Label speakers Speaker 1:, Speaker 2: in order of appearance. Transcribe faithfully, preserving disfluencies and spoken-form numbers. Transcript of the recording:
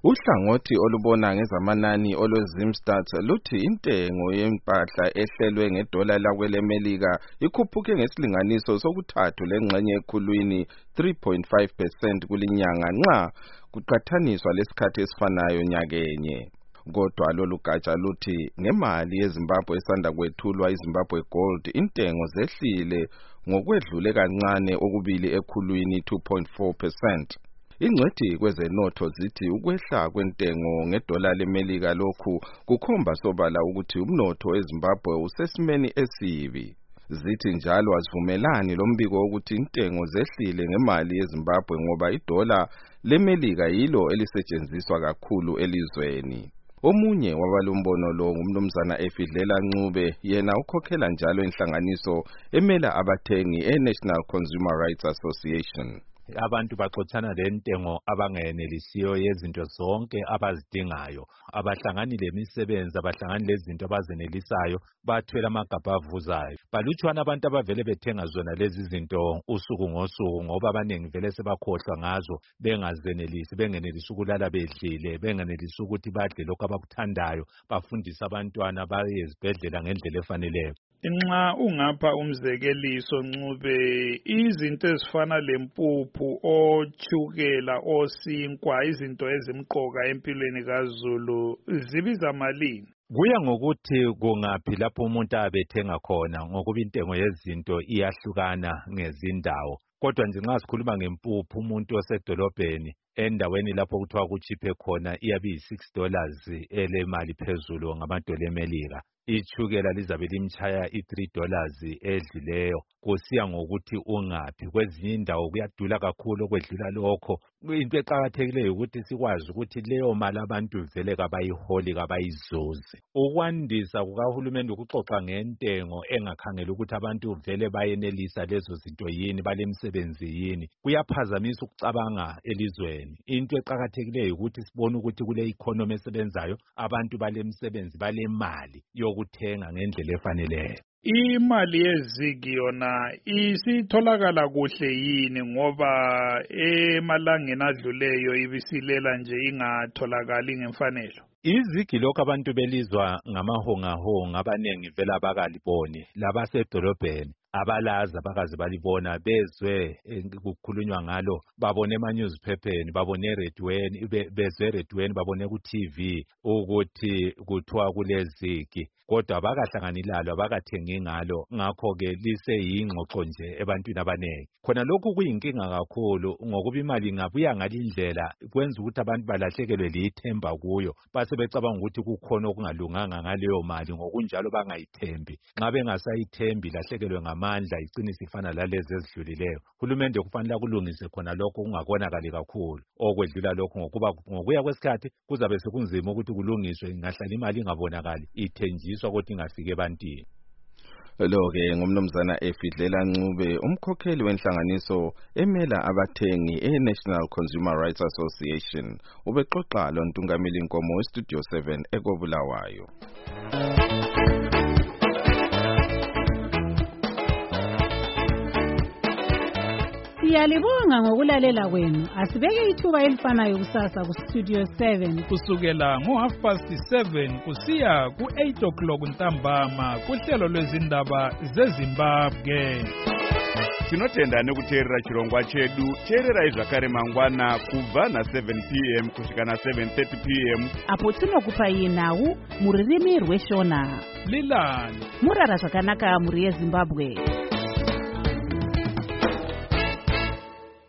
Speaker 1: Uhlangothi olubona ngezamanani olweZimstat luthi intengo yempahla ehlelwe ngedola lakwelemelika ikhuphuke ngesilinganiso sokuthathu lengxenye ekhulwini three point five percent kulinyanga nxa kuqathaniswa lesikhathi esifanayo nyakenye. Kodwa lolu gatsha luthi ngemali yeZimbabwe esanda kwethulwa iZimbabwe Gold intengo zehlile ngokwedlule kancane okubili ekhulwini two point four percent. Ingcwethi kwezenotho zithi ukwehla kwentengo ngedola lemelika lokhu kukhomba sobala ukuthi umnotho weZimbabwe usesimeni esibi. Zithi njalo azivumelani lombiko ukuthi intengo zehlile ngemali yeZimbabwe ngoba idola lemelika yilo elisetshenziswa kakhulu elizweni. Omunye wabalombono lo ngumnumzana Efidlela Ncube, yena ukhokhela njalo inhlanganiso emela abathengi eNational Consumer Rights Association.
Speaker 2: Abantu baxoxana lentengo abangenelisiyo yezinto zonke abazidingayo, abahlangani lemisebenzi, abahlangani lezinto abazenelisayo, bathwele amagabha avuzayo. Balutshwana abantu abavele bethenga zona lezi zinto usuku ngosuku ngoba abaningi vele sebakhohlwa ngazo, bengazenelisi, bengenelisi ukulala bedlile, bengenelisi ukuthi badle lokho abakuthandayo, bafundisa abantwana baye ezibhedlela ngendlela efaneleyo.
Speaker 3: Nxa ungapha umzekeliso Ncube, izinto ezifana lempuphu, otshukela, osinkwa, izinto ezimqoka empilweni kaZulu zibiza malini?
Speaker 2: Kuya ngokuthi kungaphi lapho umuntu abethenga khona, ngokuba intengo yezinto iyahlukana ngezindawo. Kodwa nje nxa sikhuluma ngempuphu, umuntu osedolobheni endaweni lapho kuthiwa kuchiphe khona iyabe yi six dollars elemali phezulu ngamadola emelika. Ichukela lizabe limchaya i three dollars edlileyo, kusiya ngokuthi ungaphi. Kwezinye indawo kuyadula kakhulu okwedlula lokho. Into eqakathekileyo ukuthi sikwazi ukuthi leyo mali abantu vele kabayiholi kabayizuzi. Ukwandisa kukahulumeni ukuxoxa ngentengo engakhangela ukuthi abantu vele bayenelisa lezo zinto yini, balemsebenzi yini, kuyaphazamisa ukucabanga elizweni. Into eqakathekileyo ukuthi sibone ukuthi kule economy esebenzayo abantu balemsebenzi, balemali yokuthenga ngendlela efaneleyo.
Speaker 3: Imali yezigi yona isitholakala kuhle yini ngoba emalangeni adluleyo ibisilela nje ingatholakali ngemfanelo?
Speaker 2: Izigi lokho abantu belizwa ngamahongahonga, abanengi vela bakaliboni, labasedolobheni abalazi abakazi balibona, bezwe kukhulunywa ngalo, babone ema-newspapers, babone eredweni, bezwe eredweni, babone ku-T V ukuthi kuthiwa kulezigi, kodwa abakahlangani lalo, abakathengi ngalo. Ngakho-ke liseyingxoxo nje ebantwini abanengi. Khona lokhu kuyinkinga kakhulu ngokuba imali ingabuya ngalindlela kwenza ukuthi abantu balahlekelwe lithemba kuyo, base becabanga ukuthi kukhona okungalunganga ngaleyo mali, ngokunjalo bangayithembi. Nxa bengasayithembi lahlekelwe ngamandla, icine sifana lalezi ezidlulileyo. Uhulumende kufanele akulungise khona lokho kungakonakali kakhulu okwedlula lokho, ngokuba ngokuya kwesikhathi kuzabe sekunzima ukuthi kulungiswe, ingahlala imali ingabonakali, ithenjiswa ukuthi ingafike ebantwini.
Speaker 1: Lo-ke ngumnumzana Efidlela Ncube, umkhokheli wenhlanganiso emela abathengi eNational Consumer Rights Association. Ubexoxa lo Ntungamili Nkomo weStudio seven eKobulawayo.
Speaker 4: Siyalibonga ngokulalela kwenu. Asibeke ithuba elifanayo kusasa kuStudio seven
Speaker 3: kusukela ngo half past seven kusiya ku eight o'clock ntambama kuhlelo lwezindaba zeZimbabwe.
Speaker 5: Tinotenda nekuteerera chirongwa chedu. Teerera zvakare mangwana kubva na seven p m kusvika na seven thirty p m
Speaker 4: apo tinokupai nhau muririmi rweshona.
Speaker 3: Lilani
Speaker 4: murara zvakanaka muri yeZimbabwe.